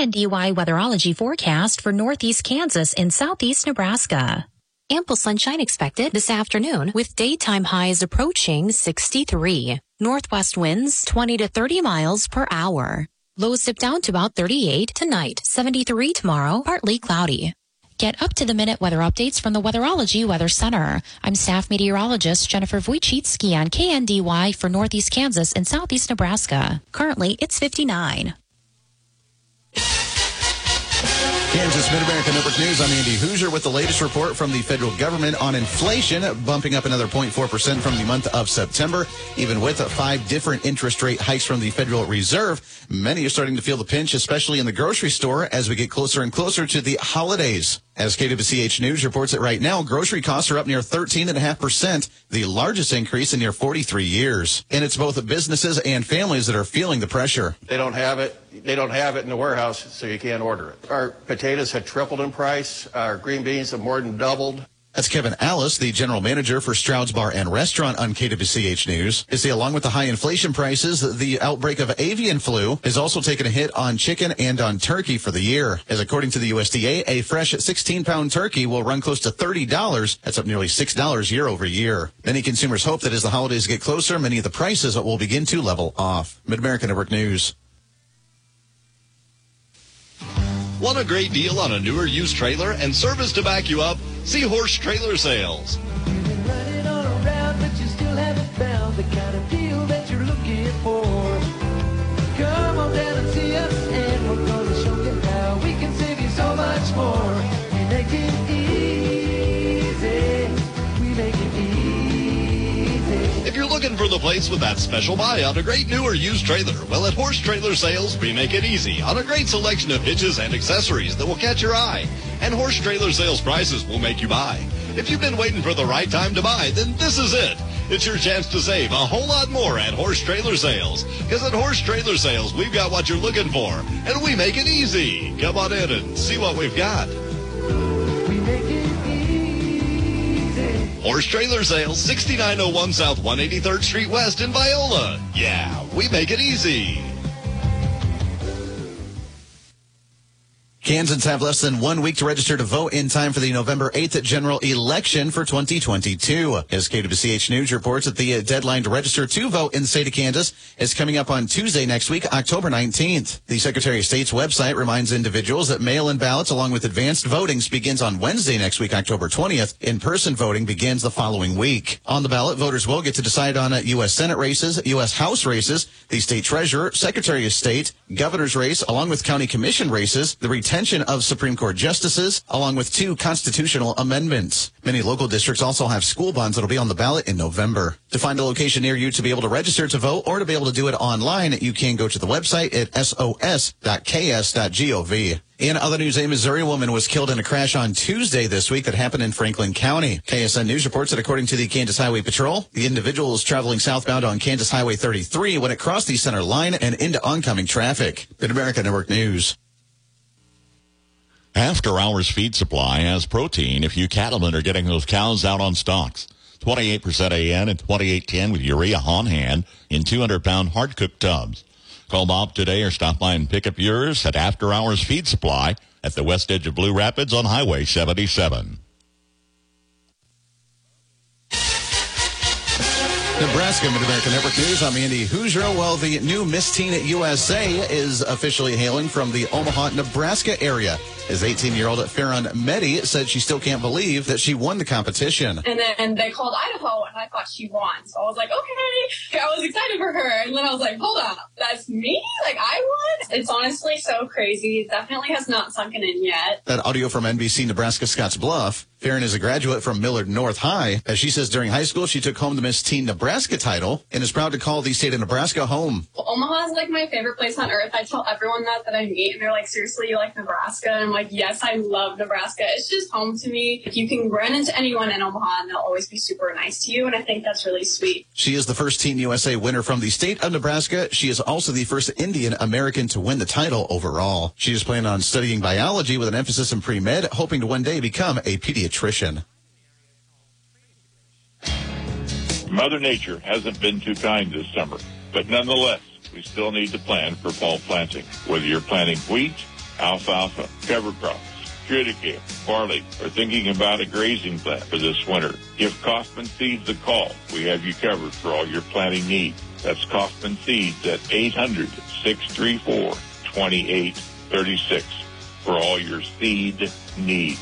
KNDY weatherology forecast for northeast Kansas and southeast Nebraska. Ample sunshine expected this afternoon with daytime highs approaching 63. Northwest winds 20 to 30 miles per hour. Lows dip down to about 38 tonight, 73 tomorrow, partly cloudy. Get up-to-the-minute weather updates from the Weatherology Weather Center. I'm staff meteorologist Jennifer Wojcicki on KNDY for northeast Kansas and southeast Nebraska. Currently, it's 59. Kansas Mid-America Network News. I'm Andy Hoosier with the latest report from the federal government on inflation, bumping up another 0.4% from the month of September. Even with 5 different interest rate hikes from the Federal Reserve, many are starting to feel the pinch, especially in the grocery store as we get closer and closer to the holidays. As KWCH News reports it right now, grocery costs are up near 13.5%, the largest increase in near 43 years. And it's both businesses and families that are feeling the pressure. They don't have it in the warehouse, so you can't order it. Our potatoes have tripled in price. Our green beans have more than doubled. That's Kevin Alice, the general manager for Stroud's Bar and Restaurant on KWCH News. They say along with the high inflation prices, the outbreak of avian flu has also taken a hit on chicken and on turkey for the year. As according to the USDA, a fresh 16-pound turkey will run close to $30. That's up nearly $6 year over year. Many consumers hope that as the holidays get closer, many of the prices will begin to level off. Mid-America Network News. Want a great deal on a newer used trailer and service to back you up? See Horse Trailer Sales. You've been running all around, but you still haven't found the kind of deal that you're looking for. Come on down and see us, and we're going to show you how we can save you so much more. We make it easy. We make it easy. If you're looking for the place with that special buy on a great new or used trailer, well, at Horse Trailer Sales, we make it easy on a great selection of hitches and accessories that will catch your eye. And Horse Trailer Sales prices will make you buy. If you've been waiting for the right time to buy, then this is it. It's your chance to save a whole lot more at Horse Trailer Sales. Because at Horse Trailer Sales, we've got what you're looking for, and we make it easy. Come on in and see what we've got. We make it easy. Horse Trailer Sales, 6901 South 183rd Street West in Viola. Yeah, we make it easy. Kansans have less than 1 week to register to vote in time for the November 8th general election for 2022. As KWCH News reports that the deadline to register to vote in the state of Kansas is coming up on Tuesday next week, October 19th. The Secretary of State's website reminds individuals that mail-in ballots along with advanced voting begins on Wednesday next week, October 20th. In-person voting begins the following week. On the ballot, voters will get to decide on U.S. Senate races, U.S. House races, the state treasurer, Secretary of State, governor's race, along with county commission races, the retention of Supreme Court justices, along with 2 constitutional amendments. Many local districts also have school bonds that will be on the ballot in November. To find a location near you to be able to register to vote or to be able to do it online, you can go to the website at sos.ks.gov. In other news, a Missouri woman was killed in a crash on Tuesday this week that happened in Franklin County. KSN News reports that according to the Kansas Highway Patrol, the individual was traveling southbound on Kansas Highway 33 when it crossed the center line and into oncoming traffic. Mid-America Network News. After Hours Feed Supply has protein if you cattlemen are getting those cows out on stalks. 28% AN and 2810 with urea on hand in 200-pound hard-cooked tubs. Call Bob today or stop by and pick up yours at After Hours Feed Supply at the west edge of Blue Rapids on Highway 77. Nebraska Mid-America Network News. I'm Andy Hoosier. Well, the new Miss Teen at USA is officially hailing from the Omaha, Nebraska area. As 18-year-old Farron Meddy said she still can't believe that she won the competition. And then they called Idaho, and I thought she won. So I was like, okay. I was excited for her. And then I was like, hold on, that's me? Like, I won? It's honestly so crazy. It definitely has not sunken in yet. That audio from NBC Nebraska Scotts Bluff. Farron is a graduate from Millard North High. As she says, during high school, she took home the Miss Teen Nebraska title and is proud to call the state of Nebraska home. Well, Omaha is like my favorite place on earth. I tell everyone that I meet, and they're like, seriously, you like Nebraska? And I'm like, yes, I love Nebraska. It's just home to me. You can run into anyone in Omaha, and they'll always be super nice to you, and I think that's really sweet. She is the first Teen USA winner from the state of Nebraska. She is also the first Indian American to win the title overall. She is planning on studying biology with an emphasis in pre-med, hoping to one day become a pediatrician. Mother Nature hasn't been too kind this summer, but nonetheless, we still need to plan for fall planting. Whether you're planting wheat, alfalfa, cover crops, triticale, barley, or thinking about a grazing plan for this winter. Give Kaufman Seeds a call. We have you covered for all your planting needs. That's Kaufman Seeds at 800-634-2836 for all your seed needs.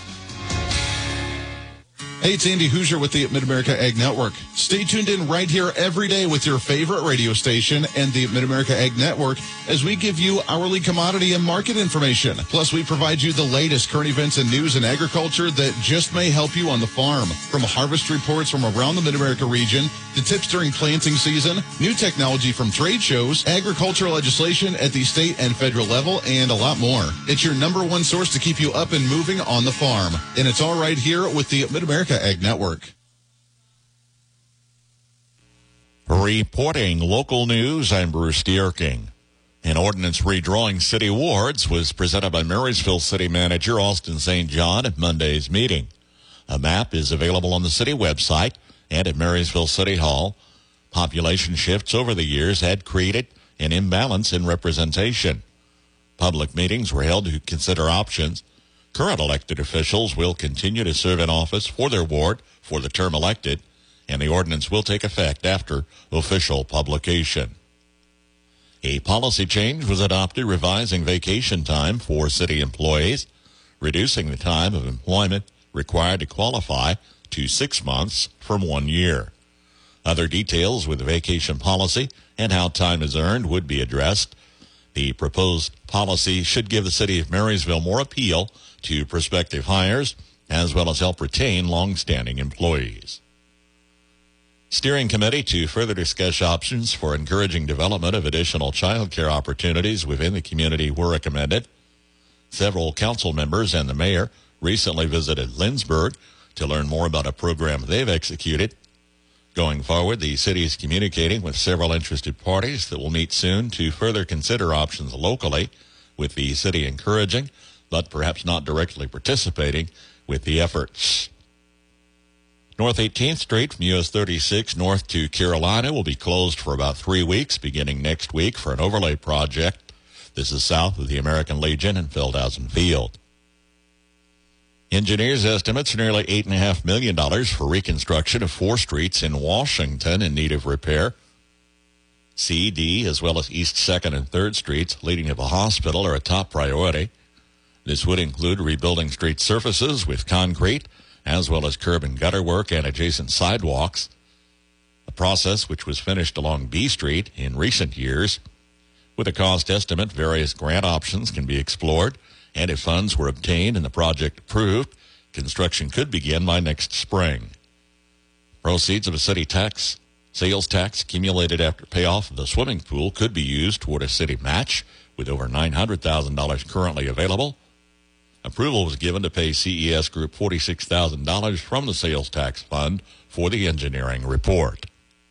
Hey, it's Andy Hoosier with the Mid-America Ag Network. Stay tuned in right here every day with your favorite radio station and the Mid-America Ag Network as we give you hourly commodity and market information. Plus, we provide you the latest current events and news in agriculture that just may help you on the farm. From harvest reports from around the Mid-America region to tips during planting season, new technology from trade shows, agricultural legislation at the state and federal level, and a lot more. It's your number one source to keep you up and moving on the farm. And it's all right here with the Mid-America Ag Network. Reporting local news, I'm Bruce Dierking. An ordinance redrawing city wards was presented by Marysville City Manager Austin St. John at Monday's meeting. A map is available on the city website and at Marysville City Hall. Population shifts over the years had created an imbalance in representation. Public meetings were held to consider options. Current elected officials will continue to serve in office for their ward for the term elected, and the ordinance will take effect after official publication. A policy change was adopted revising vacation time for city employees, reducing the time of employment required to qualify to 6 months from 1 year. Other details with the vacation policy and how time is earned would be addressed. The proposed policy should give the city of Marysville more appeal to prospective hires, as well as help retain long-standing employees. Steering committee to further discuss options for encouraging development of additional child care opportunities within the community were recommended. Several council members and the mayor recently visited Lindsborg to learn more about a program they've executed. Going forward, the city is communicating with several interested parties that will meet soon to further consider options locally, with the city encouraging, but perhaps not directly participating with the efforts. North 18th Street from US 36 north to Carolina will be closed for about 3 weeks, beginning next week for an overlay project. This is south of the American Legion and Feldhausen Field. Engineers' estimates are nearly $8.5 million for reconstruction of 4 streets in Washington in need of repair. C, D, as well as East 2nd and 3rd Streets leading to the hospital are a top priority. This would include rebuilding street surfaces with concrete, as well as curb and gutter work and adjacent sidewalks, a process which was finished along B Street in recent years. With a cost estimate, various grant options can be explored, and if funds were obtained and the project approved, construction could begin by next spring. Proceeds of a city tax, sales tax accumulated after payoff of the swimming pool could be used toward a city match, with over $900,000 currently available. Approval was given to pay CES Group $46,000 from the sales tax fund for the engineering report.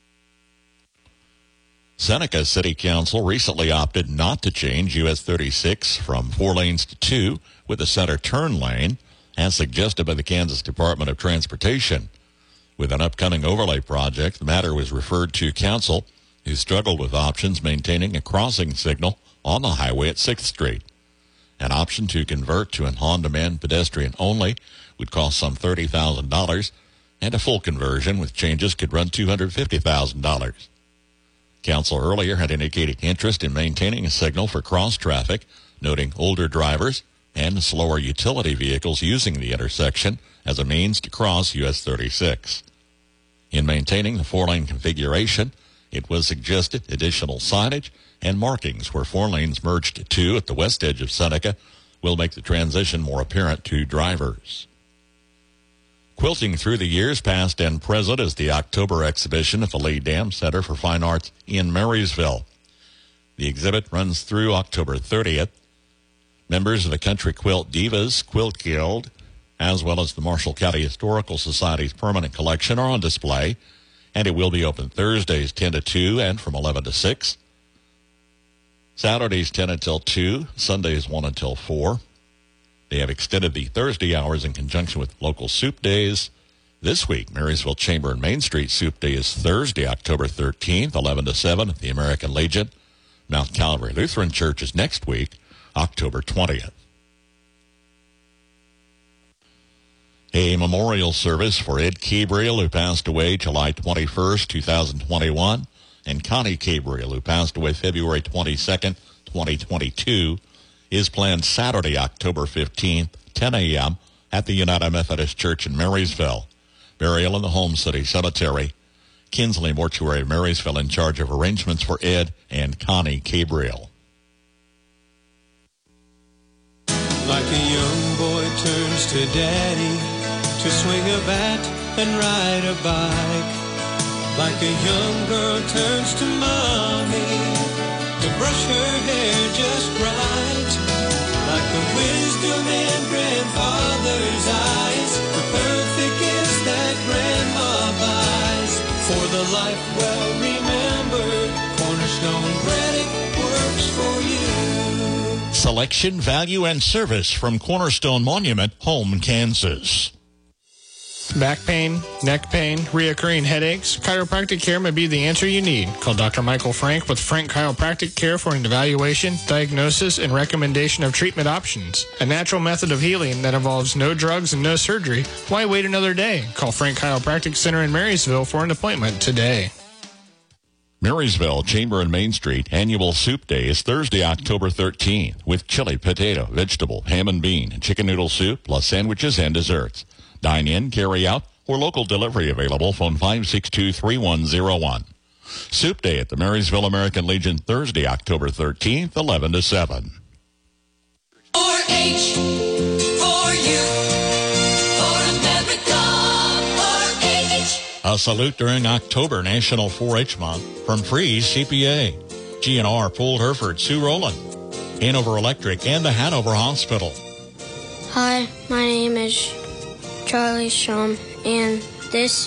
Seneca City Council recently opted not to change US 36 from 4 lanes to 2 with a center turn lane, as suggested by the Kansas Department of Transportation. With an upcoming overlay project, the matter was referred to Council, who struggled with options maintaining a crossing signal on the highway at 6th Street. An option to convert to an on-demand pedestrian only would cost some $30,000, and a full conversion with changes could run $250,000. Council earlier had indicated interest in maintaining a signal for cross traffic, noting older drivers and slower utility vehicles using the intersection as a means to cross US 36. In maintaining the 4-lane configuration, it was suggested additional signage and markings where 4 lanes merged to 2 at the west edge of Seneca will make the transition more apparent to drivers. Quilting through the years past and present is the October exhibition at the Lee Dam Center for Fine Arts in Marysville. The exhibit runs through October 30th. Members of the Country Quilt Divas Quilt Guild, as well as the Marshall County Historical Society's permanent collection, are on display, and it will be open Thursdays 10 to 2 and from 11 to 6. Saturdays 10 until 2, Sundays 1 until 4. They have extended the Thursday hours in conjunction with local soup days. This week, Marysville Chamber and Main Street Soup Day is Thursday, October 13th, 11 to 7 at the American Legion. Mount Calvary Lutheran Church is next week, October 20th. A memorial service for Ed Cabriel, who passed away July 21st, 2021, and Connie Cabriel, who passed away February 22nd, 2022, is planned Saturday, October 15th, 10 a.m. at the United Methodist Church in Marysville. Burial in the Home City Cemetery. Kinsley Mortuary, Marysville, in charge of arrangements for Ed and Connie Cabriel. Like a young boy turns to daddy to swing a bat and ride a bike. Like a young girl turns to mommy to brush her hair just right. Like the wisdom in grandfather's eyes, the perfect gift that grandma buys. For the life well remembered, Cornerstone Credit works for you. Selection, value, and service from Cornerstone Monument, Home, Kansas. Back pain, neck pain, reoccurring headaches, chiropractic care may be the answer you need. Call Dr. Michael Frank with Frank Chiropractic Care for an evaluation, diagnosis, and recommendation of treatment options. A natural method of healing that involves no drugs and no surgery. Why wait another day? Call Frank Chiropractic Center in Marysville for an appointment today. Marysville Chamber and Main Street Annual Soup Day is Thursday, October 13th with chili, potato, vegetable, ham and bean, and chicken noodle soup, plus sandwiches and desserts. Dine in, carry out, or local delivery available. Phone 562-3101. Soup Day at the Marysville American Legion Thursday, October 13th, 11 to 7. 4-H for you, for America, 4-H. A salute during October National 4-H Month from Freeze CPA, GNR, Poole Hereford, Sue Rowland, Hanover Electric, and the Hanover Hospital. Hi, my name is Charlie Shum, and this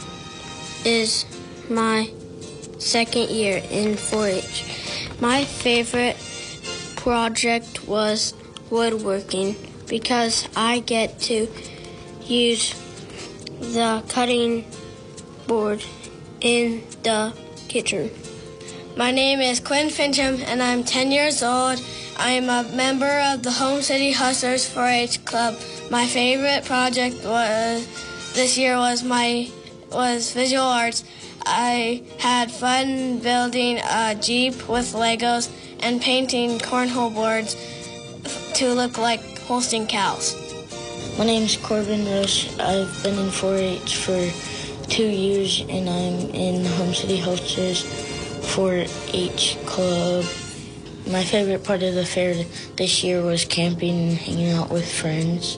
is my second year in 4-H. My favorite project was woodworking because I get to use the cutting board in the kitchen. My name is Quinn Fincham, and I'm 10 years old. I am a member of the Home City Hustlers 4-H Club. My favorite project this year was visual arts. I had fun building a Jeep with Legos and painting cornhole boards to look like Holstein cows. My name's Corbin Roche. I've been in 4-H for 2 years, and I'm in the Home City Hustlers 4-H Club. My favorite part of the fair this year was camping and hanging out with friends.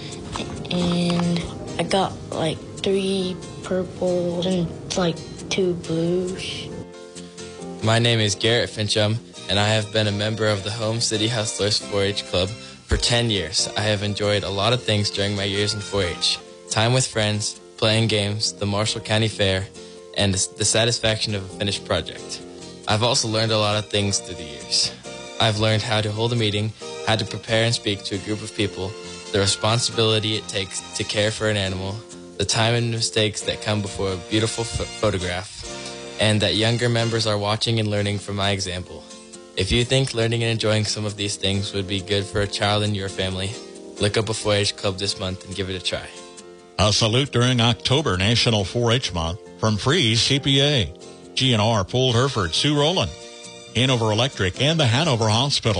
And I got like 3 purples and like 2 blues. My name is Garrett Fincham, and I have been a member of the Home City Hustlers 4-H Club for 10 years. I have enjoyed a lot of things during my years in 4-H. Time with friends, playing games, the Marshall County Fair, and the satisfaction of a finished project. I've also learned a lot of things through the years. I've learned how to hold a meeting, how to prepare and speak to a group of people, the responsibility it takes to care for an animal, the time and mistakes that come before a beautiful photograph, and that younger members are watching and learning from my example. If you think learning and enjoying some of these things would be good for a child in your family, look up a 4-H club this month and give it a try. A salute during October National 4-H Month from Freeze CPA, GNR, Poole Hereford, Sue Rowland, Hanover Electric, and the Hanover Hospital.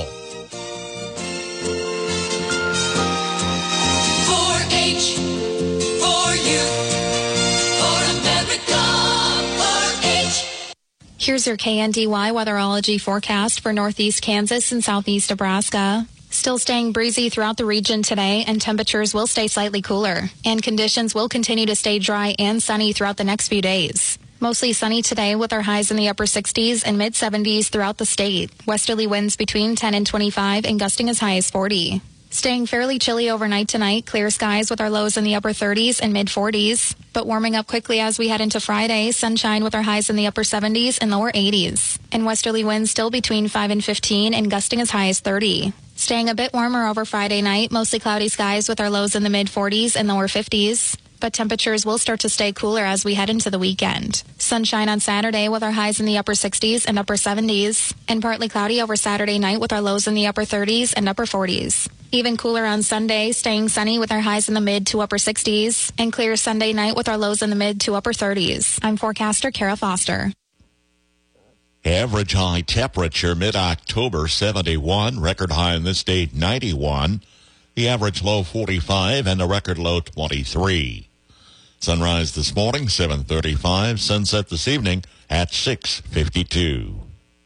4-H for you, for America, 4-H. Here's your KNDY weatherology forecast for northeast Kansas and southeast Nebraska. Still staying breezy throughout the region today, and temperatures will stay slightly cooler. And conditions will continue to stay dry and sunny throughout the next few days. Mostly sunny today with our highs in the upper 60s and mid-70s throughout the state. Westerly winds between 10 and 25 and gusting as high as 40. Staying fairly chilly overnight tonight, clear skies with our lows in the upper 30s and mid-40s. But warming up quickly as we head into Friday, sunshine with our highs in the upper 70s and lower 80s. And westerly winds still between 5 and 15 and gusting as high as 30. Staying a bit warmer over Friday night, mostly cloudy skies with our lows in the mid-40s and lower 50s. But temperatures will start to stay cooler as we head into the weekend. Sunshine on Saturday with our highs in the upper 60s and upper 70s. And partly cloudy over Saturday night with our lows in the upper 30s and upper 40s. Even cooler on Sunday, staying sunny with our highs in the mid to upper 60s, and clear Sunday night with our lows in the mid to upper 30s. I'm forecaster Kara Foster. Average high temperature mid-October 71, record high in this date 91, the average low 45, and the record low 23. Sunrise this morning 7:35, sunset this evening at 6:52.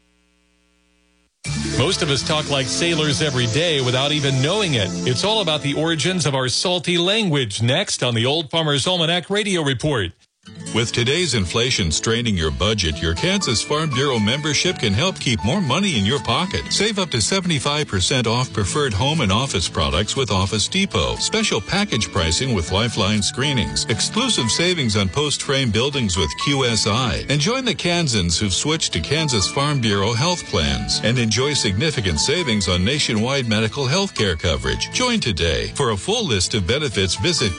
Most of us talk like sailors every day without even knowing it. It's all about the origins of our salty language. Next on the Old Farmer's Almanac Radio Report. With today's inflation straining your budget, your Kansas Farm Bureau membership can help keep more money in your pocket. Save up to 75% off preferred home and office products with Office Depot. Special package pricing with Lifeline screenings. Exclusive savings on post-frame buildings with QSI. And join the Kansans who've switched to Kansas Farm Bureau health plans. And enjoy significant savings on nationwide medical health care coverage. Join today. For a full list of benefits, visit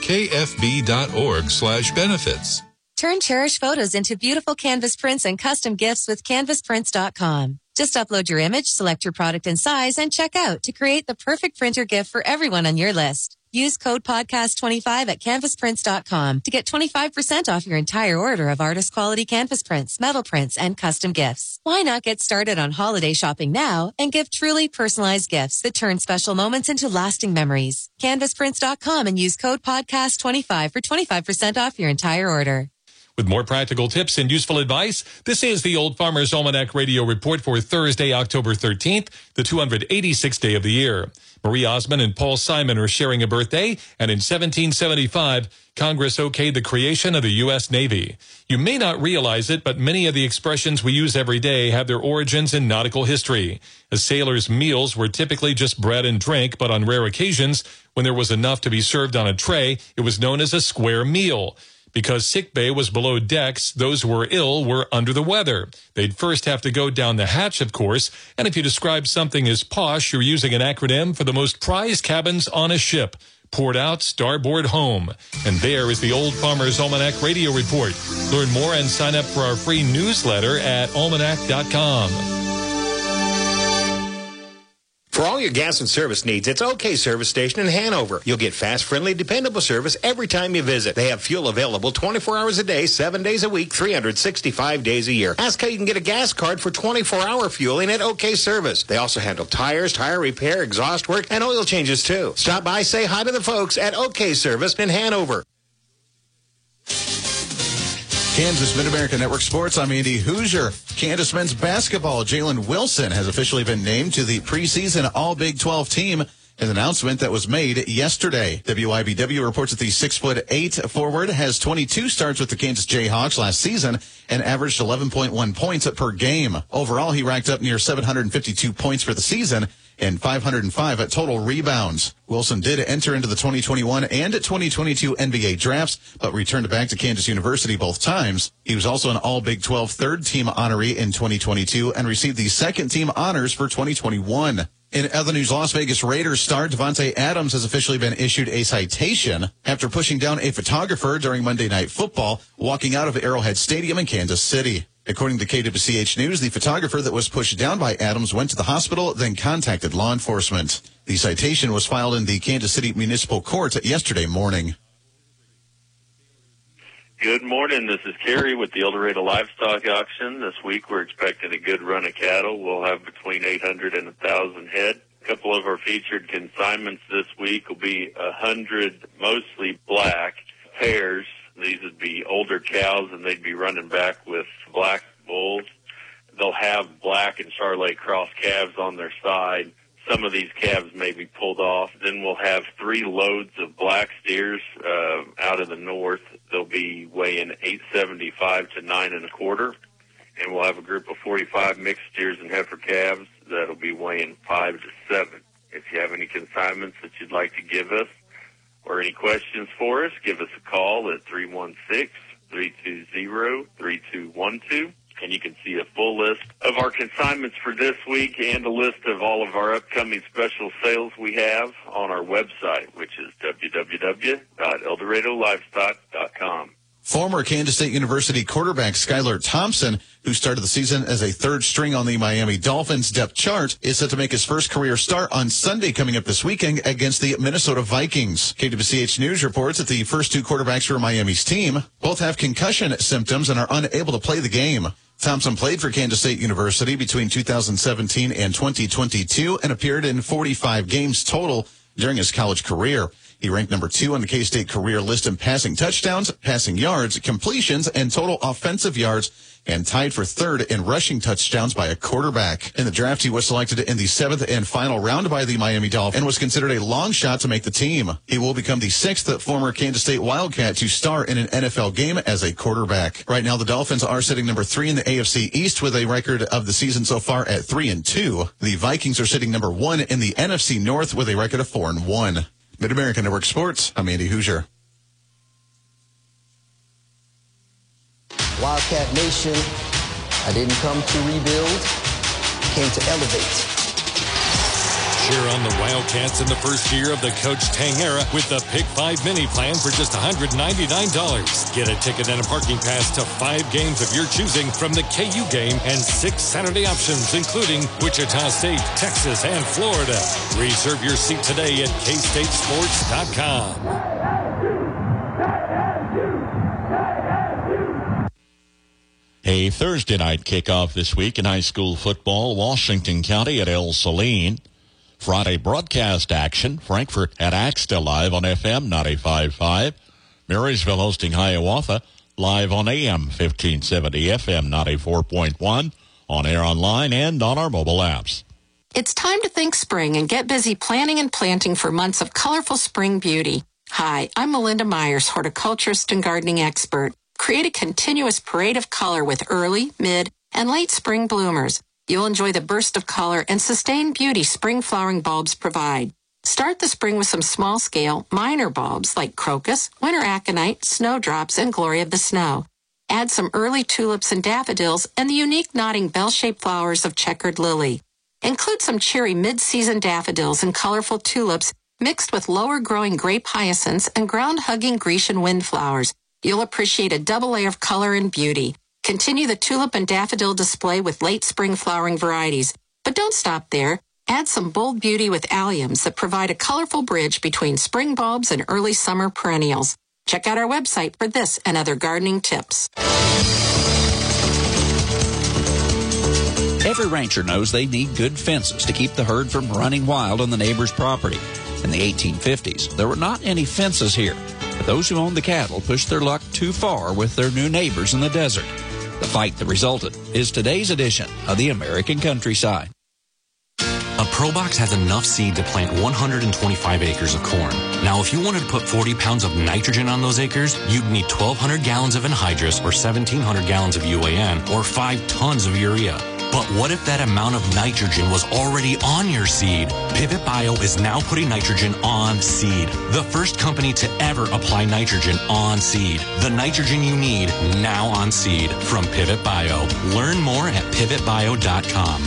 kfb.org/benefits. Turn cherished photos into beautiful canvas prints and custom gifts with canvasprints.com. Just upload your image, select your product and size, and check out to create the perfect printer gift for everyone on your list. Use code podcast25 at canvasprints.com to get 25% off your entire order of artist quality canvas prints, metal prints, and custom gifts. Why not get started on holiday shopping now and give truly personalized gifts that turn special moments into lasting memories? Canvasprints.com and use code podcast25 for 25% off your entire order. With more practical tips and useful advice, this is the Old Farmer's Almanac Radio Report for Thursday, October 13th, the 286th day of the year. Marie Osmond and Paul Simon are sharing a birthday, and in 1775, Congress okayed the creation of the U.S. Navy. You may not realize it, but many of the expressions we use every day have their origins in nautical history. A sailor's meals were typically just bread and drink, but on rare occasions, when there was enough to be served on a tray, it was known as a square meal. Because sick bay was below decks, those who were ill were under the weather. They'd first have to go down the hatch, of course, and if you describe something as posh, you're using an acronym for the most prized cabins on a ship. Port out, starboard home. And there is the Old Farmer's Almanac Radio Report. Learn more and sign up for our free newsletter at almanac.com. For all your gas and service needs, it's OK Service Station in Hanover. You'll get fast, friendly, dependable service every time you visit. They have fuel available 24 hours a day, 7 days a week, 365 days a year. Ask how you can get a gas card for 24-hour fueling at OK Service. They also handle tires, tire repair, exhaust work, and oil changes, too. Stop by, say hi to the folks at OK Service in Hanover. Kansas Mid-America Network Sports, I'm Andy Hoosier. Kansas men's basketball, Jalen Wilson has officially been named to the preseason All-Big 12 team. An announcement that was made yesterday. WIBW reports that the 6'8" forward has 22 starts with the Kansas Jayhawks last season and averaged 11.1 points per game. Overall, he racked up near 752 points for the season and 505 at total rebounds. Wilson did enter into the 2021 and 2022 NBA drafts, but returned back to Kansas University both times. He was also an All-Big 12 third-team honoree in 2022 and received the second-team honors for 2021. In other news, Las Vegas Raiders star Davante Adams has officially been issued a citation after pushing down a photographer during Monday Night Football, walking out of Arrowhead Stadium in Kansas City. According to KWCH News, the photographer that was pushed down by Adams went to the hospital, then contacted law enforcement. The citation was filed in the Kansas City Municipal Court yesterday morning. Good morning. This is Kerry with the El Dorado Livestock Auction. This week we're expecting a good run of cattle. We'll have between 800 and 1,000 head. A couple of our featured consignments this week will be 100 mostly black pairs. These would be older cows, and they'd be running back with black bulls. They'll have black and Charolais cross calves on their side. Some of these calves may be pulled off. Then we'll have 3 loads of black steers out of the north. They'll be weighing 875 to 9 1/4. And we'll have a group of 45 mixed steers and heifer calves that'll be weighing 5 to 7. If you have any consignments that you'd like to give us or any questions for us, give us a call at 316-320-3212. And you can see a full list of our consignments for this week and a list of all of our upcoming special sales we have on our website, which is www.eldoradolivestock.com. Former Kansas State University quarterback Skylar Thompson, who started the season as a third string on the Miami Dolphins depth chart, is set to make his first career start on Sunday coming up this weekend against the Minnesota Vikings. KWCH News reports that the first two quarterbacks for Miami's team both have concussion symptoms and are unable to play the game. Thompson played for Kansas State University between 2017 and 2022 and appeared in 45 games total during his college career. He ranked number 2 on the K-State career list in passing touchdowns, passing yards, completions, and total offensive yards, and tied for third in rushing touchdowns by a quarterback. In the draft, he was selected in the 7th and final round by the Miami Dolphins and was considered a long shot to make the team. He will become the 6th former Kansas State Wildcat to star in an NFL game as a quarterback. Right now, the Dolphins are sitting number 3 in the AFC East with a record of the season so far at 3-2. The Vikings are sitting number 1 in the NFC North with a record of 4-1. Mid-America Network Sports, I'm Andy Hoosier. Wildcat Nation, I didn't come to rebuild, came to elevate. Cheer on the Wildcats in the first year of the Coach Tang era with the Pick 5 Mini Plan for just $199. Get a ticket and a parking pass to 5 games of your choosing from the KU game and 6 Saturday options, including Wichita State, Texas, and Florida. Reserve your seat today at kstatesports.com. A Thursday night kickoff this week in high school football, Washington County at El Saline. Friday broadcast action, Frankfort at Axtell live on FM 95.5. Marysville hosting Hiawatha live on AM 1570, FM 94.1, on air online and on our mobile apps. It's time to think spring and get busy planning and planting for months of colorful spring beauty. Hi, I'm Melinda Myers, horticulturist and gardening expert. Create a continuous parade of color with early, mid, and late spring bloomers. You'll enjoy the burst of color and sustained beauty spring flowering bulbs provide. Start the spring with some small-scale, minor bulbs like crocus, winter aconite, snowdrops, and glory of the snow. Add some early tulips and daffodils and the unique nodding bell-shaped flowers of checkered lily. Include some cheery mid-season daffodils and colorful tulips mixed with lower-growing grape hyacinths and ground-hugging Grecian windflowers. You'll appreciate a double layer of color and beauty. Continue the tulip and daffodil display with late spring flowering varieties. But don't stop there. Add some bold beauty with alliums that provide a colorful bridge between spring bulbs and early summer perennials. Check out our website for this and other gardening tips. Every rancher knows they need good fences to keep the herd from running wild on the neighbor's property. In the 1850s, there were not any fences here, but those who owned the cattle pushed their luck too far with their new neighbors in the desert. The fight that resulted is today's edition of the American Countryside. A ProBox has enough seed to plant 125 acres of corn. Now, if you wanted to put 40 pounds of nitrogen on those acres, you'd need 1,200 gallons of anhydrous or 1,700 gallons of UAN or 5 tons of urea. But what if that amount of nitrogen was already on your seed? Pivot Bio is now putting nitrogen on seed. The first company to ever apply nitrogen on seed. The nitrogen you need now on seed from Pivot Bio. Learn more at pivotbio.com.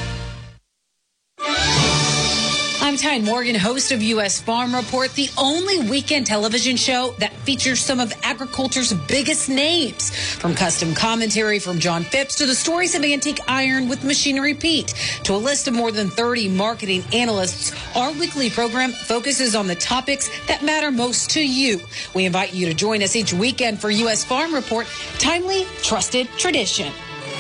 I'm Tyne Morgan, host of U.S. Farm Report, the only weekend television show that features some of agriculture's biggest names. From custom commentary from John Phipps to the stories of antique iron with Machinery Pete to a list of more than 30 marketing analysts, our weekly program focuses on the topics that matter most to you. We invite you to join us each weekend for U.S. Farm Report, timely, trusted tradition.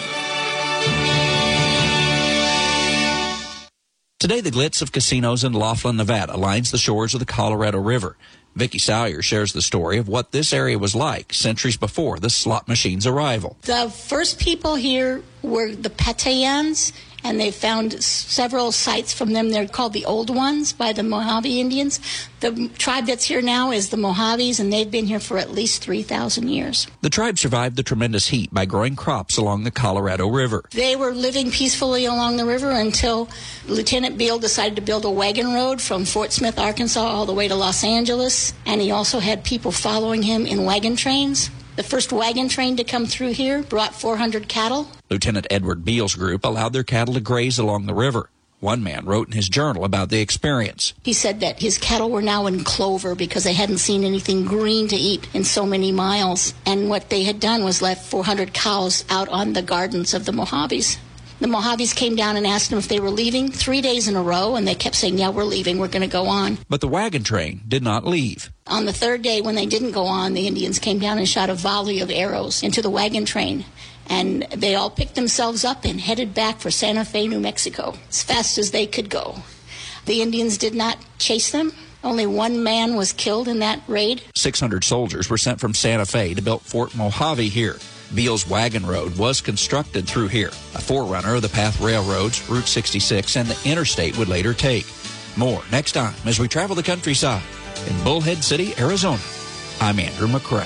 Today, the glitz of casinos in Laughlin, Nevada lines the shores of the Colorado River. Vicki Sawyer shares the story of what this area was like centuries before the slot machine's arrival. The first people here were the Patayans, and they found several sites from them. They're called the Old Ones by the Mojave Indians. The tribe that's here now is the Mojaves, and they've been here for at least 3,000 years. The tribe survived the tremendous heat by growing crops along the Colorado River. They were living peacefully along the river until Lieutenant Beale decided to build a wagon road from Fort Smith, Arkansas, all the way to Los Angeles, and he also had people following him in wagon trains. The first wagon train to come through here brought 400 cattle. Lieutenant Edward Beale's group allowed their cattle to graze along the river. One man wrote in his journal about the experience. He said that his cattle were now in clover because they hadn't seen anything green to eat in so many miles. And what they had done was left 400 cows out on the gardens of the Mojaves. The Mojaves came down and asked them if they were leaving 3 days in a row, and they kept saying, yeah, we're leaving, we're going to go on. But the wagon train did not leave. On the third day, when they didn't go on, the Indians came down and shot a volley of arrows into the wagon train. And they all picked themselves up and headed back for Santa Fe, New Mexico, as fast as they could go. The Indians did not chase them. Only one man was killed in that raid. 600 soldiers were sent from Santa Fe to build Fort Mojave here. Beale's Wagon Road was constructed through here, a forerunner of the path railroads, Route 66, and the interstate would later take. More next time as we travel the countryside in Bullhead City, Arizona. I'm Andrew McCrae.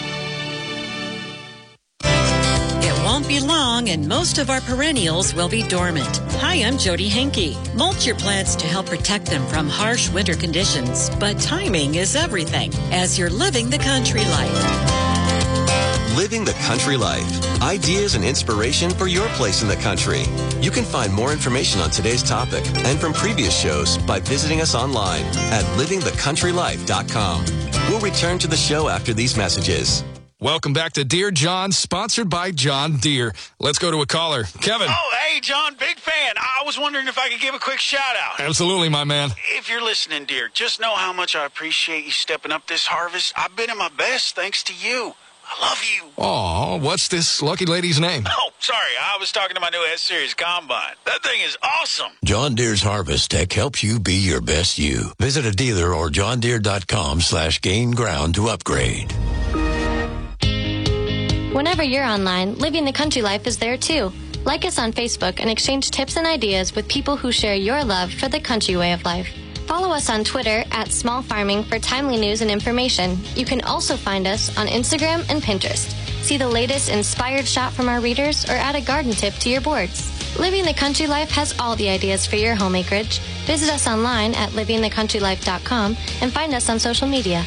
It won't be long and most of our perennials will be dormant. Hi, I'm Jody Henke. Mulch your plants to help protect them from harsh winter conditions, but timing is everything as you're living the country life. Living the Country Life. Ideas and inspiration for your place in the country. You can find more information on today's topic and from previous shows by visiting us online at livingthecountrylife.com. We'll return to the show after these messages. Welcome back to Dear John, sponsored by John Deere. Let's go to a caller. Kevin. Oh, hey, John, big fan. I was wondering if I could give a quick shout out. Absolutely, my man. If you're listening, dear, just know how much I appreciate you stepping up this harvest. I've been at my best thanks to you. I love you. Aw, what's this lucky lady's name? Oh, sorry. I was talking to my new S-Series Combine. That thing is awesome. John Deere's Harvest Tech helps you be your best you. Visit a dealer or johndeere.com/gain ground to upgrade. Whenever you're online, Living the Country Life is there too. Like us on Facebook and exchange tips and ideas with people who share your love for the country way of life. Follow us on Twitter at Small Farming for timely news and information. You can also find us on Instagram and Pinterest. See the latest inspired shot from our readers or add a garden tip to your boards. Living the Country Life has all the ideas for your home acreage. Visit us online at livingthecountrylife.com and find us on social media.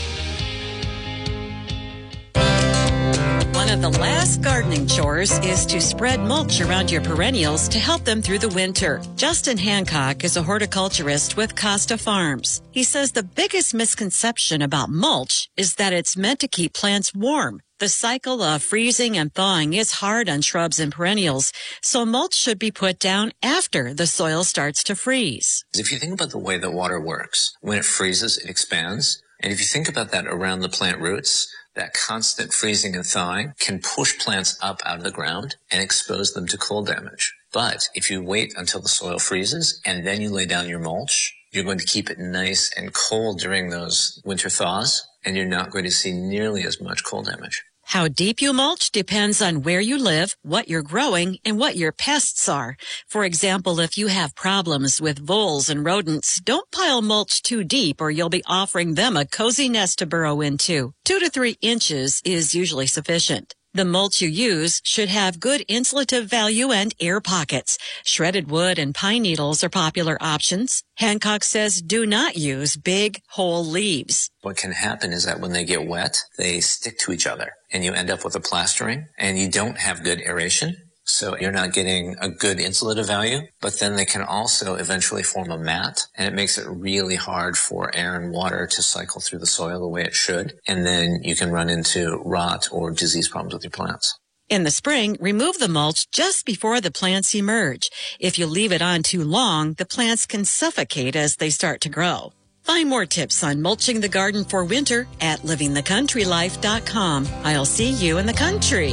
One of the last gardening chores is to spread mulch around your perennials to help them through the winter. Justin Hancock is a horticulturist with Costa Farms. He says the biggest misconception about mulch is that it's meant to keep plants warm. The cycle of freezing and thawing is hard on shrubs and perennials, so mulch should be put down after the soil starts to freeze. If you think about the way that water works, when it freezes, it expands. And if you think about that around the plant roots, that constant freezing and thawing can push plants up out of the ground and expose them to cold damage. But if you wait until the soil freezes and then you lay down your mulch, you're going to keep it nice and cold during those winter thaws, and you're not going to see nearly as much cold damage. How deep you mulch depends on where you live, what you're growing, and what your pests are. For example, if you have problems with voles and rodents, don't pile mulch too deep or you'll be offering them a cozy nest to burrow into. 2 to 3 inches is usually sufficient. The mulch you use should have good insulative value and air pockets. Shredded wood and pine needles are popular options. Hancock says do not use big, whole leaves. What can happen is that when they get wet, they stick to each other, and you end up with a plastering, and you don't have good aeration. So you're not getting a good insulative value, but then they can also eventually form a mat, and it makes it really hard for air and water to cycle through the soil the way it should. And then you can run into rot or disease problems with your plants. In the spring, remove the mulch just before the plants emerge. If you leave it on too long, the plants can suffocate as they start to grow. Find more tips on mulching the garden for winter at livingthecountrylife.com. I'll see you in the country.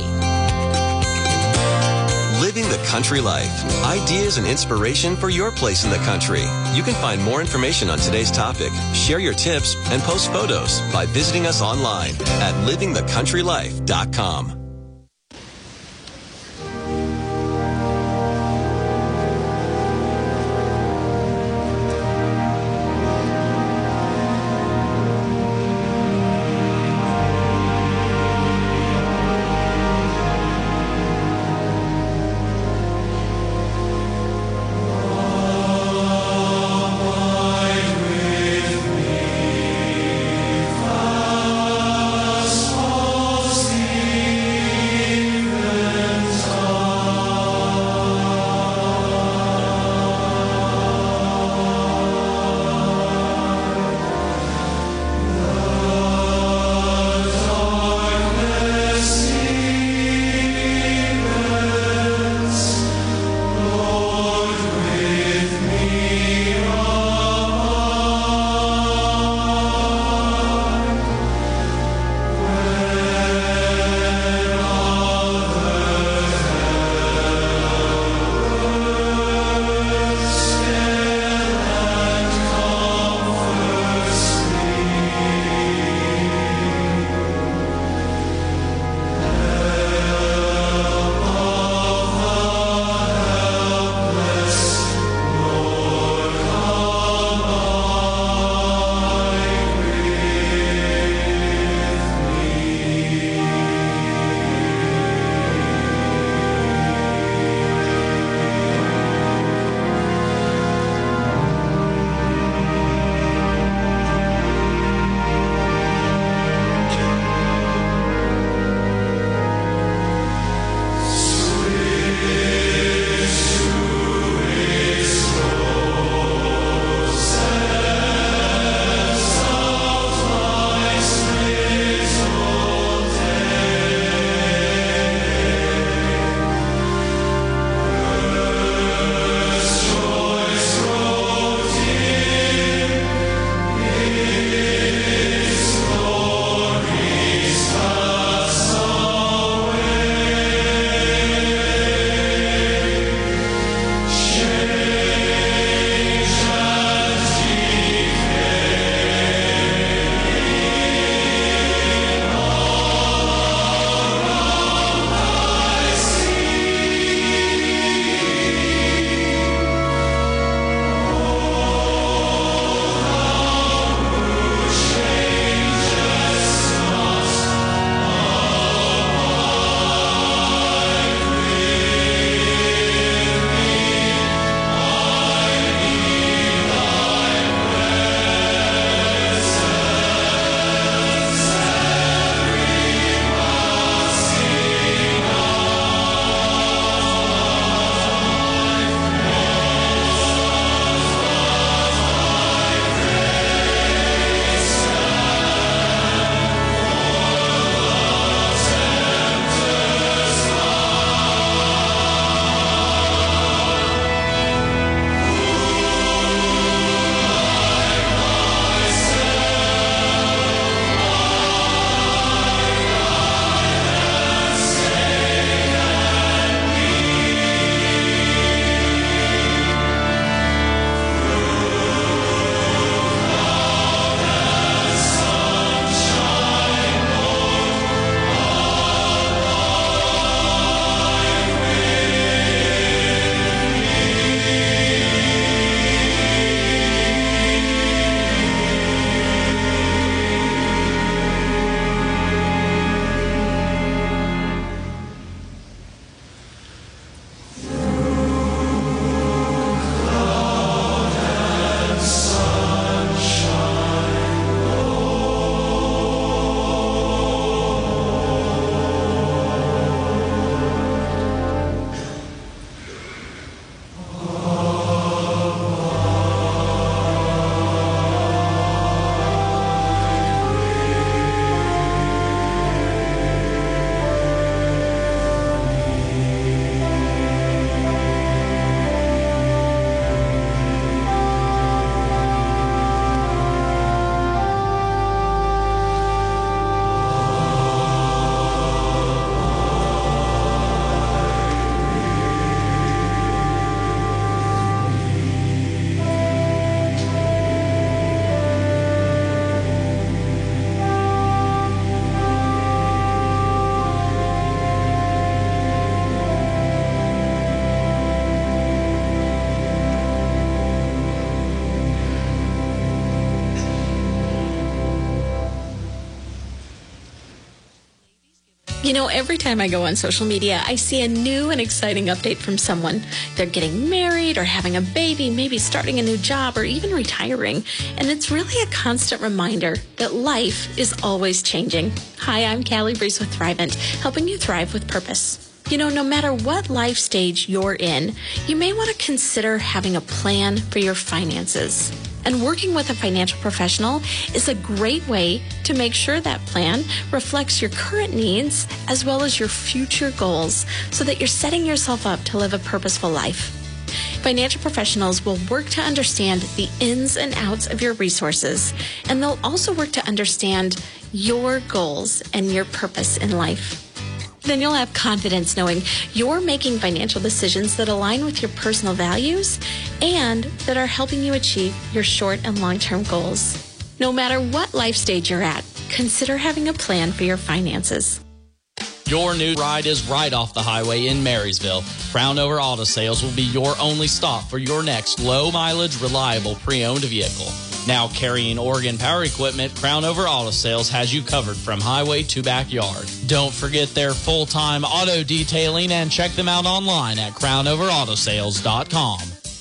Living the Country Life. Ideas and inspiration for your place in the country. You can find more information on today's topic, share your tips, and post photos by visiting us online at livingthecountrylife.com. You know, every time I go on social media, I see a new and exciting update from someone. They're getting married or having a baby, maybe starting a new job or even retiring. And it's really a constant reminder that life is always changing. Hi, I'm Callie Breeze with Thrivent, helping you thrive with purpose. You know, no matter what life stage you're in, you may want to consider having a plan for your finances. And working with a financial professional is a great way to make sure that plan reflects your current needs as well as your future goals so that you're setting yourself up to live a purposeful life. Financial professionals will work to understand the ins and outs of your resources, and they'll also work to understand your goals and your purpose in life. Then you'll have confidence knowing you're making financial decisions that align with your personal values and that are helping you achieve your short and long-term goals. No matter what life stage you're at, consider having a plan for your finances. Your new ride is right off the highway in Marysville. Crown Over Auto Sales will be your only stop for your next low-mileage, reliable pre-owned vehicle. Now carrying Oregon Power Equipment, Crown Over Auto Sales has you covered from highway to backyard. Don't forget their full-time auto detailing and check them out online at crownoverautosales.com.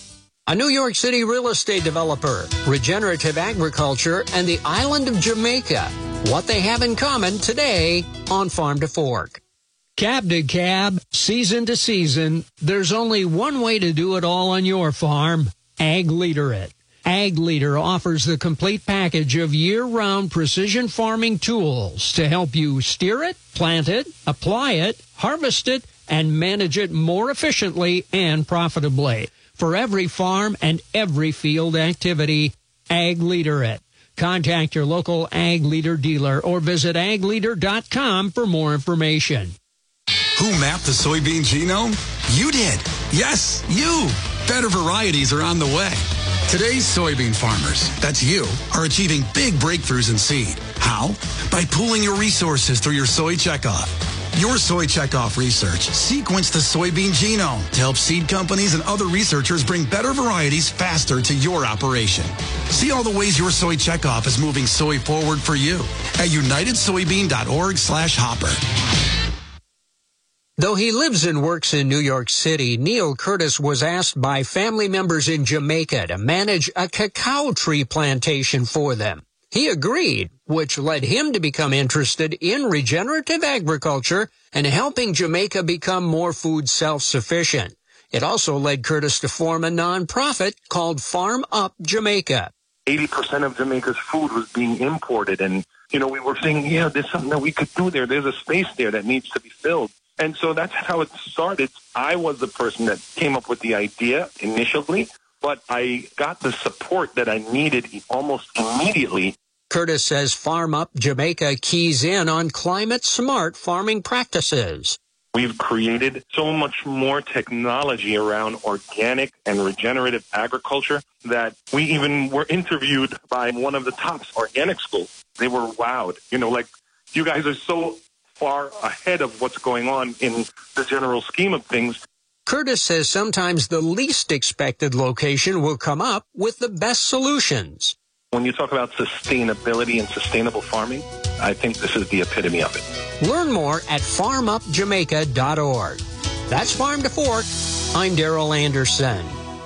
A New York City real estate developer, regenerative agriculture, and the island of Jamaica. What they have in common today on Farm to Fork. Cab to cab, season to season, there's only one way to do it all on your farm. Ag Leader It. Ag Leader offers the complete package of year-round precision farming tools to help you steer it, plant it, apply it, harvest it, and manage it more efficiently and profitably. For every farm and every field activity, Ag Leader It. Contact your local Ag Leader dealer or visit agleader.com for more information. Who mapped the soybean genome? You did. Yes, you. Better varieties are on the way. Today's soybean farmers, that's you, are achieving big breakthroughs in seed. How? By pooling your resources through your Soy Checkoff. Your Soy Checkoff research sequenced the soybean genome to help seed companies and other researchers bring better varieties faster to your operation. See all the ways your Soy Checkoff is moving soy forward for you at unitedsoybean.org/hopper. Though he lives and works in New York City, Neil Curtis was asked by family members in Jamaica to manage a cacao tree plantation for them. He agreed, which led him to become interested in regenerative agriculture and helping Jamaica become more food self-sufficient. It also led Curtis to form a nonprofit called Farm Up Jamaica. 80% of Jamaica's food was being imported, and, we were saying, there's something that we could do there. There's a space there that needs to be filled. And so that's how it started. I was the person that came up with the idea initially, but I got the support that I needed almost immediately. Curtis says Farm Up Jamaica keys in on climate-smart farming practices. We've created so much more technology around organic and regenerative agriculture that we even were interviewed by one of the top organic schools. They were wowed. You guys are so far ahead of what's going on in the general scheme of things. Curtis says sometimes the least expected location will come up with the best solutions. When you talk about sustainability and sustainable farming, I think this is the epitome of it. Learn more at farmupjamaica.org. That's Farm to Fork. I'm Daryl Anderson.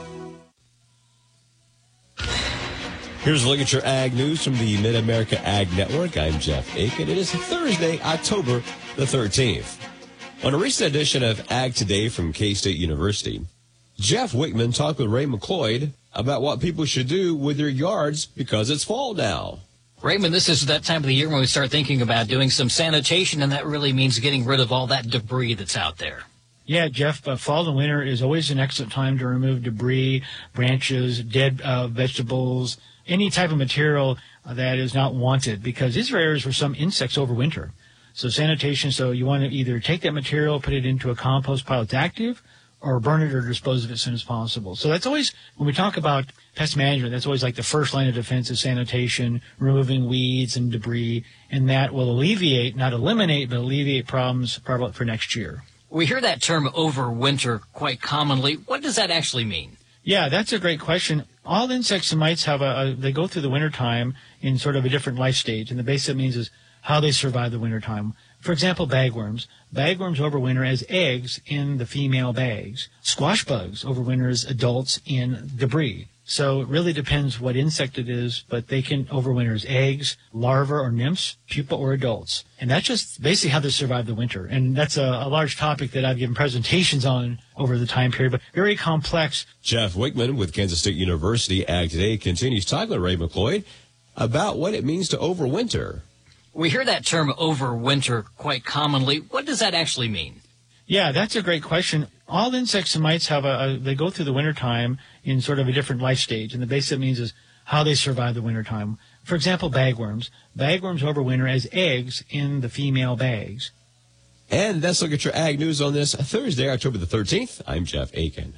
Here's a look at your ag news from the Mid-America Ag Network. I'm Jeff Aiken. It is Thursday, October the 13th. On a recent edition of Ag Today from K-State University, Jeff Wickman talked with Ray McLeod about what people should do with their yards because it's fall now. Raymond, this is that time of the year when we start thinking about doing some sanitation, and that really means getting rid of all that debris that's out there. Yeah, Jeff, fall and winter is always an excellent time to remove debris, branches, dead vegetables, any type of material that is not wanted, because these are areas where some insects overwinter. So sanitation, so you want to either take that material, put it into a compost pile that's active, or burn it or dispose of it as soon as possible. So that's always, when we talk about pest management, that's always like the first line of defense is sanitation, removing weeds and debris, and that will alleviate, not eliminate, but alleviate problems probably for next year. We hear that term overwinter quite commonly. What does that actually mean? Yeah, that's a great question. All insects and mites have they go through the winter time in sort of a different life stage, and the basic means is how they survive the wintertime. For example, bagworms. Bagworms overwinter as eggs in the female bags. Squash bugs overwinter as adults in debris. So it really depends what insect it is, but they can overwinter as eggs, larvae or nymphs, pupa or adults. And that's just basically how they survive the winter. And that's a large topic that I've given presentations on over the time period, but very complex. Jeff Wickman with Kansas State University Ag Today continues talking with Ray McCloyd about what it means to overwinter. We hear that term overwinter quite commonly. What does that actually mean? Yeah, that's a great question. All insects and mites they go through the wintertime in sort of a different life stage, and the basic means is how they survive the wintertime. For example, bagworms. Bagworms overwinter as eggs in the female bags. And let's look at your ag news on this Thursday, October the 13th. I'm Jeff Aiken.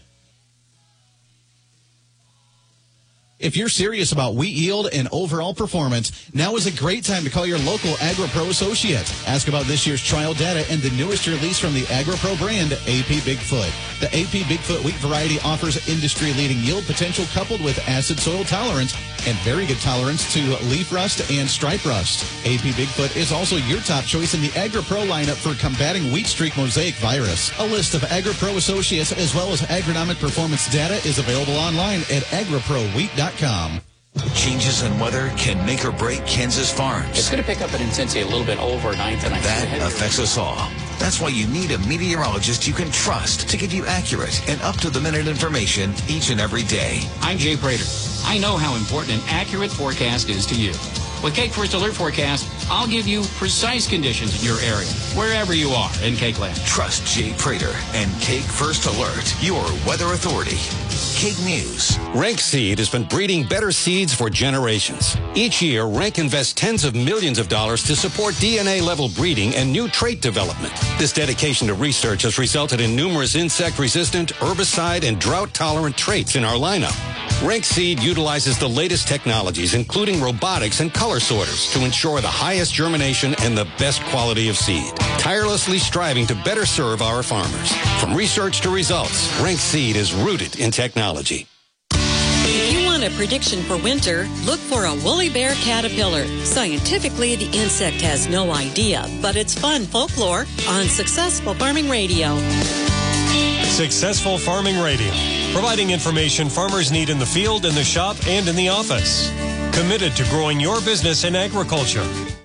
If you're serious about wheat yield and overall performance, now is a great time to call your local AgriPro associate. Ask about this year's trial data and the newest release from the AgriPro brand, AP Bigfoot. The AP Bigfoot wheat variety offers industry-leading yield potential coupled with acid soil tolerance and very good tolerance to leaf rust and stripe rust. AP Bigfoot is also your top choice in the AgriPro lineup for combating wheat streak mosaic virus. A list of AgriPro associates as well as agronomic performance data is available online at agriprowheat.com. Changes in weather can make or break Kansas farms. It's going to pick up in intensity a little bit overnight tonight. That affects us all. That's why you need a meteorologist you can trust to give you accurate and up-to-the-minute information each and every day. I'm Jay Prater. I know how important an accurate forecast is to you. With Cake First Alert Forecast, I'll give you precise conditions in your area, wherever you are in Cake Land. Trust Jay Prater and Cake First Alert, your weather authority. Cake News. Rank Seed has been breeding better seeds for generations. Each year, Rank invests tens of millions of dollars to support DNA-level breeding and new trait development. This dedication to research has resulted in numerous insect-resistant, herbicide, and drought-tolerant traits in our lineup. Rank Seed utilizes the latest technologies, including robotics and color sorters, to ensure the highest germination and the best quality of seed. Tirelessly striving to better serve our farmers. From research to results, Rank Seed is rooted in technology. If you want a prediction for winter, look for a woolly bear caterpillar. Scientifically, the insect has no idea, but it's fun folklore on Successful Farming Radio. Successful Farming Radio, providing information farmers need in the field, in the shop, and in the office. Committed to growing your business in agriculture.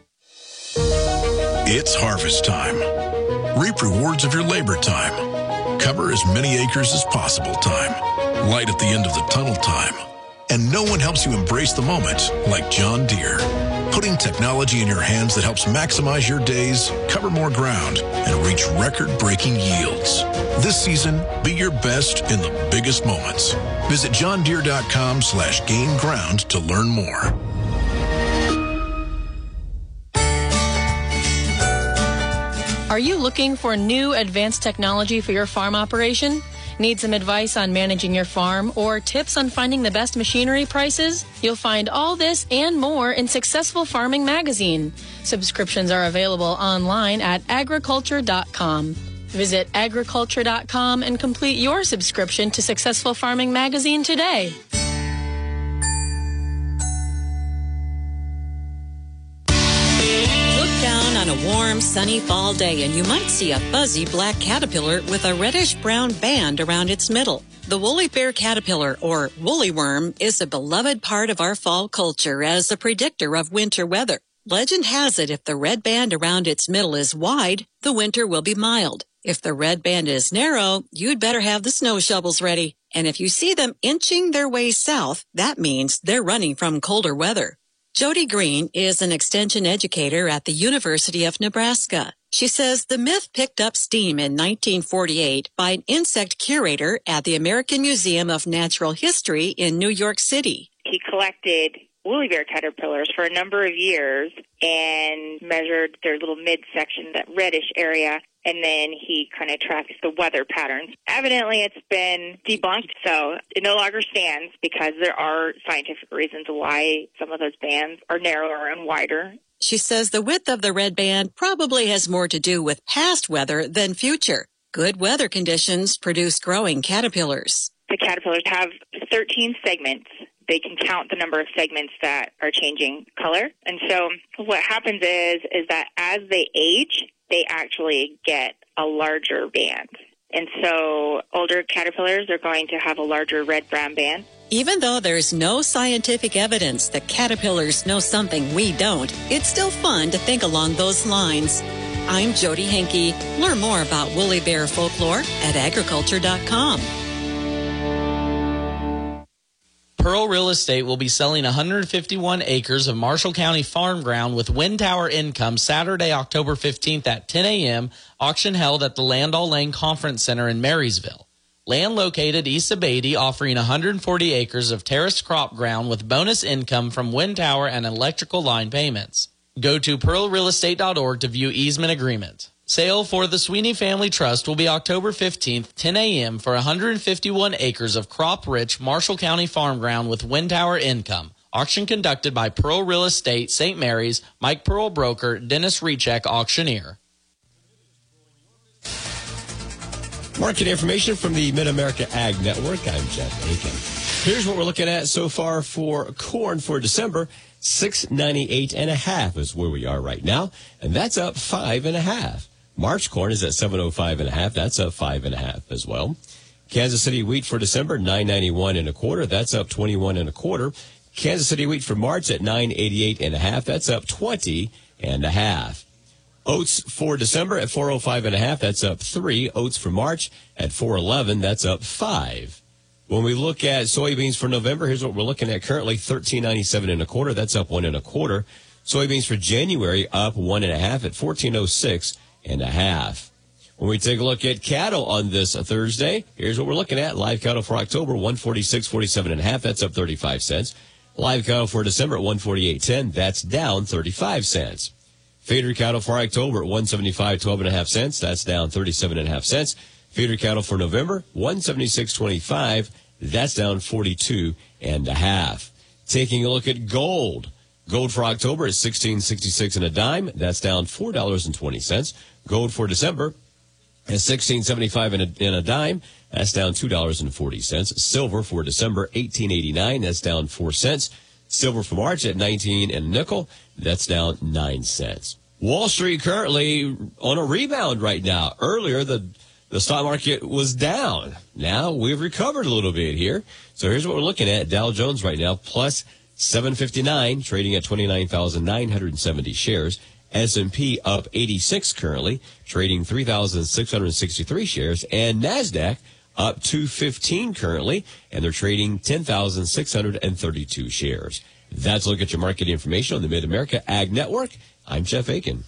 It's harvest time. Reap rewards of your labor time. Cover as many acres as possible time. Light at the end of the tunnel time. And no one helps you embrace the moment like John Deere. Putting technology in your hands that helps maximize your days, cover more ground, and reach record-breaking yields. This season, be your best in the biggest moments. Visit johndeere.com/gain ground to learn more. Are you looking for new advanced technology for your farm operation? Need some advice on managing your farm or tips on finding the best machinery prices? You'll find all this and more in Successful Farming Magazine. Subscriptions are available online at agriculture.com. Visit agriculture.com and complete your subscription to Successful Farming Magazine today. On a warm, sunny fall day, and you might see a fuzzy black caterpillar with a reddish-brown band around its middle. The woolly bear caterpillar, or woolly worm, is a beloved part of our fall culture as a predictor of winter weather. Legend has it if the red band around its middle is wide, the winter will be mild. If the red band is narrow, you'd better have the snow shovels ready. And if you see them inching their way south, that means they're running from colder weather. Jody Green is an extension educator at the University of Nebraska. She says the myth picked up steam in 1948 by an insect curator at the American Museum of Natural History in New York City. He collected woolly bear caterpillars for a number of years and measured their little midsection, that reddish area, and then he kind of tracks the weather patterns. Evidently, it's been debunked, so it no longer stands because there are scientific reasons why some of those bands are narrower and wider. She says the width of the red band probably has more to do with past weather than future. Good weather conditions produce growing caterpillars. The caterpillars have 13 segments. they can count the number of segments that are changing color. And so what happens is that as they age, they actually get a larger band. And so older caterpillars are going to have a larger red-brown band. Even though there's no scientific evidence that caterpillars know something we don't, it's still fun to think along those lines. I'm Jody Henke. Learn more about woolly bear folklore at agriculture.com. Pearl Real Estate will be selling 151 acres of Marshall County farm ground with Wind Tower Income Saturday, October 15th at 10 a.m., auction held at the Land All Lane Conference Center in Marysville. Land located east of Beatty, offering 140 acres of terraced crop ground with bonus income from wind tower and electrical line payments. Go to pearlrealestate.org to view easement agreement. Sale for the Sweeney Family Trust will be October 15th, 10 a.m. for 151 acres of crop-rich Marshall County farm ground with wind tower income. Auction conducted by Pearl Real Estate, St. Mary's, Mike Pearl Broker, Dennis Recheck, Auctioneer. Market information from the Mid-America Ag Network. I'm Jeff Aiken. Here's what we're looking at so far for corn for December. $698.5 is where we are right now, and that's up 5.5. March corn is at $705.5. That's up 5.5 as well. Kansas City wheat for December, $991.25. That's up 21.25. Kansas City wheat for March at $988.5. That's up 20.5. Oats for December at $405.5. That's up 3. Oats for March at $411. That's up 5. When we look at soybeans for November, here's what we're looking at currently, $13.97.25. That's up 1.25. Soybeans for January up 1.5 at $14.06.5. When we take a look at cattle on this Thursday, here's what we're looking at. Live cattle for October, $146.47.5. That's up 35 cents. Live cattle for December at $148.10. That's down 35 cents. Feeder cattle for October at $175.12.5 cents. That's down 37.5 cents. Feeder cattle for November, $176.25. That's down 42.5. Taking a look at gold. Gold for October is $16.66.10. That's down $4.20. Gold for December is $16.75.10. That's down $2.40. Silver for December, $18.89. That's down 4 cents. Silver for March at 19 and a nickel. That's down 9 cents. Wall Street currently on a rebound right now. Earlier, the stock market was down. Now we've recovered a little bit here. So here's what we're looking at. Dow Jones right now, plus 759, trading at 29,970 shares. S&P up 86 currently, trading 3,663 shares. And NASDAQ up 215 currently, and they're trading 10,632 shares. That's a look at your market information on the Mid-America Ag Network. I'm Jeff Aiken.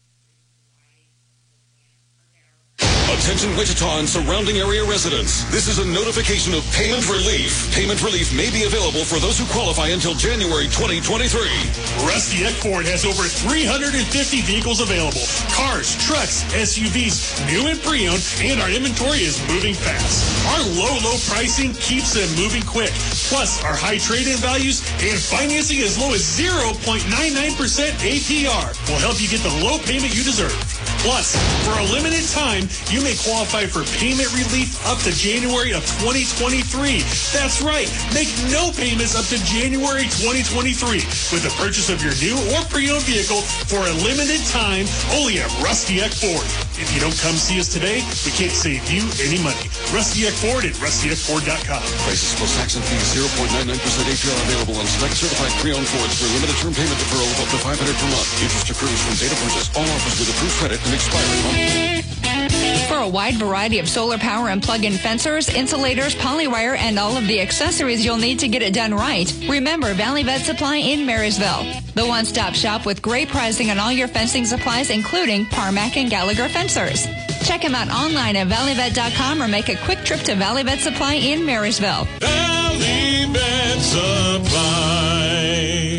Attention Wichita and surrounding area residents. This is a notification of payment relief. Payment relief may be available for those who qualify until January 2023. Rusty Eck Ford has over 350 vehicles available. Cars, trucks, SUVs, new and pre-owned, and our inventory is moving fast. Our low pricing keeps them moving quick. Plus, our high trade-in values and financing as low as 0.99% APR will help you get the low payment you deserve. Plus, for a limited time, you may qualify for payment relief up to January of 2023. That's right. Make no payments up to January 2023 with the purchase of your new or pre-owned vehicle for a limited time only at Rusty Eck Ford. If you don't come see us today, we can't save you any money. Rusty Eck Ford at rustyeckford.com. Prices plus tax and fees, 0.99% APR available on select certified pre-owned Fords for limited term payment deferral of up to $500 per month. Interest accrues from date of purchase. All offers with approved credit and expiring month. For a wide variety of solar power and plug-in fencers, insulators, polywire, and all of the accessories you'll need to get it done right, remember Valley Vet Supply in Marysville. The one-stop shop with great pricing on all your fencing supplies, including Parmac and Gallagher fencers. Check them out online at valleyvet.com or make a quick trip to Valley Vet Supply in Marysville. Valley Vet Supply.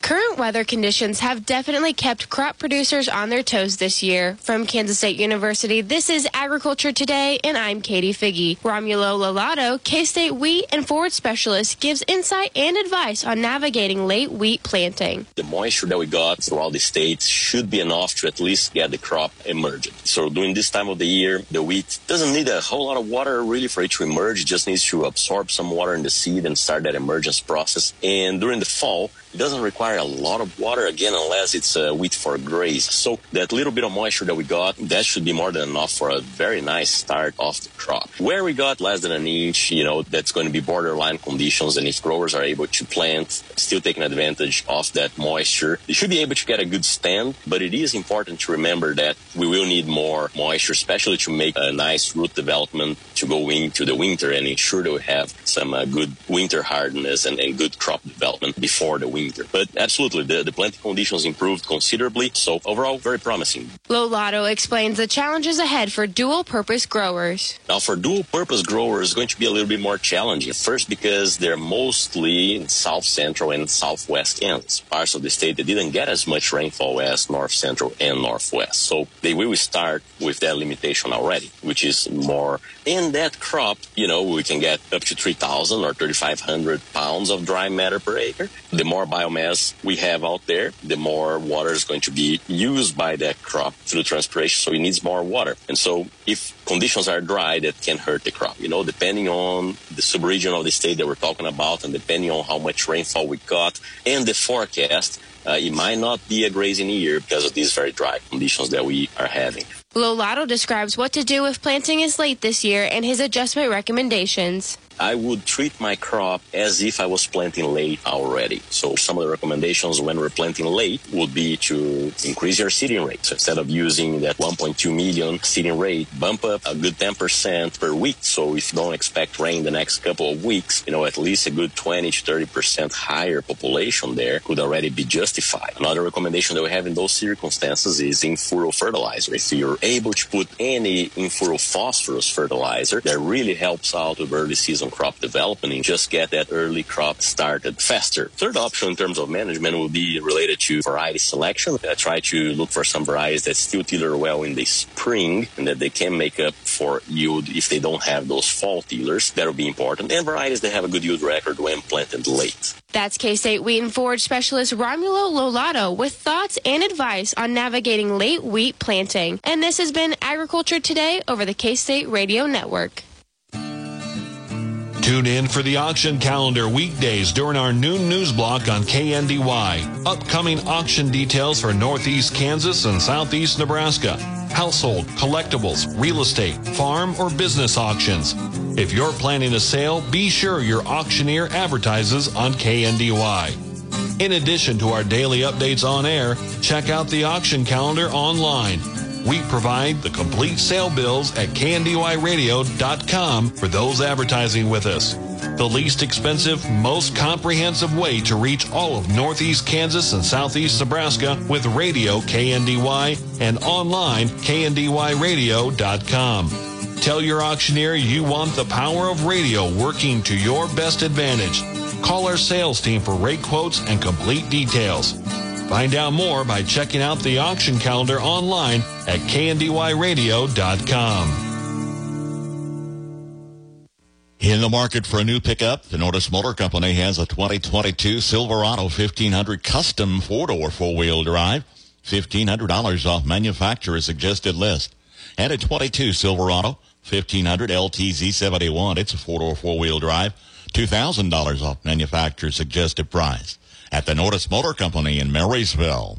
Current weather conditions have definitely kept crop producers on their toes this year. From Kansas State University, this is Agriculture Today, and I'm Katie Figge. Romulo Lolato, K-State wheat and forward specialist, gives insight and advice on navigating late wheat planting. The moisture that we got throughout the state should be enough to at least get the crop emerging. So during this time of the year, the wheat doesn't need a whole lot of water really for it to emerge. It just needs to absorb some water in the seed and start that emergence process. And during the fall, it doesn't require a lot of water, again, unless it's wheat for graze. So that little bit of moisture that we got, that should be more than enough for a very nice start of the crop. Where we got less than an inch, that's going to be borderline conditions. And if growers are able to plant, still taking advantage of that moisture, they should be able to get a good stand. But it is important to remember that we will need more moisture, especially to make a nice root development to go into the winter and ensure that we have some good winter hardness and good crop development before the winter. But absolutely, the planting conditions improved considerably. So overall, very promising. Lolato explains the challenges ahead for dual-purpose growers. Now, for dual-purpose growers, it's going to be a little bit more challenging. First, because they're mostly in south central and southwest ends, parts of the state that didn't get as much rainfall as north central and northwest. So they will start with that limitation already, which is more. In that crop, we can get up to 3,000 or 3,500 pounds of dry matter per acre. The more biomass we have out there, the more water is going to be used by that crop through transpiration, so it needs more water. And so if conditions are dry, that can hurt the crop. Depending on the subregion of the state that we're talking about and depending on how much rainfall we got and the forecast, it might not be a grazing year because of these very dry conditions that we are having. Lolato describes what to do if planting is late this year and his adjustment recommendations. I would treat my crop as if I was planting late already. So some of the recommendations when we're planting late would be to increase your seeding rate. So instead of using that 1.2 million seeding rate, bump up a good 10% per week. So if you don't expect rain the next couple of weeks, at least a good 20 to 30% higher population there could already be justified. Another recommendation that we have in those circumstances is in-furrow fertilizer. If you're able to put any in-furrow phosphorus fertilizer, that really helps out with early season crop development and just get that early crop started faster. Third option in terms of management will be related to variety selection. Try to look for some varieties that still tiller well in the spring and that they can make up for yield if they don't have those fall tillers. That will be important. And varieties that have a good yield record when planted late. That's K-State wheat and forage specialist Romulo Lolato with thoughts and advice on navigating late wheat planting. And this has been Agriculture Today over the K-State Radio Network. Tune in for the auction calendar weekdays during our noon news block on KNDY. Upcoming auction details for Northeast Kansas and Southeast Nebraska. Household, collectibles, real estate, farm, or business auctions. If you're planning a sale, be sure your auctioneer advertises on KNDY. In addition to our daily updates on air, check out the auction calendar online. We provide the complete sale bills at kndyradio.com for those advertising with us. The least expensive, most comprehensive way to reach all of Northeast Kansas and Southeast Nebraska with radio KNDY and online kndyradio.com. Tell your auctioneer you want the power of radio working to your best advantage. Call our sales team for rate quotes and complete details. Find out more by checking out the auction calendar online at kndyradio.com. In the market for a new pickup, the Norris Motor Company has a 2022 Silverado 1500 custom four-door four-wheel drive. $1,500 off manufacturer's suggested list. And a 22 Silverado 1500 LTZ 71. It's a four-door four-wheel drive. $2,000 off manufacturer's suggested price at the Norris Motor Company in Marysville.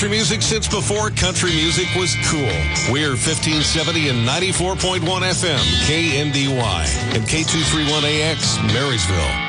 country music since before country music was cool. We're 1570 and 94.1 FM, KNDY, and K231AX, Marysville.